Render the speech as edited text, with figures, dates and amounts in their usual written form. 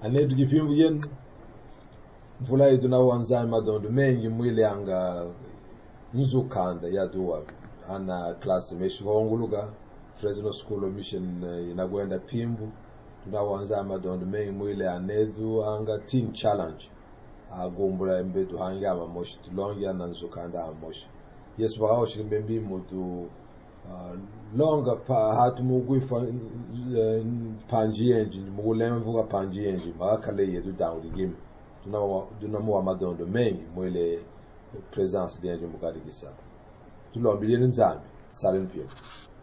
anedu kipimbu yen mvula yetu na wanzani madondo mengi mwile anga nzukanda yaduwa ana klasi meshihonguluka Fresno School of Mission inakwenda Pimbu tunawanza madondo mengi mwile anedu anga teen challenge agumbula embedu hanga amamoshi tulongia na nzukanda amamoshi yesu bakao shimbembi mutu longa pa hatu mugwifa panjienji mugulemvuga panjienji makale yedu dawligim tunamuwa madondo mengi mwile presence denje mukadikisa tulombileni nzambi salempia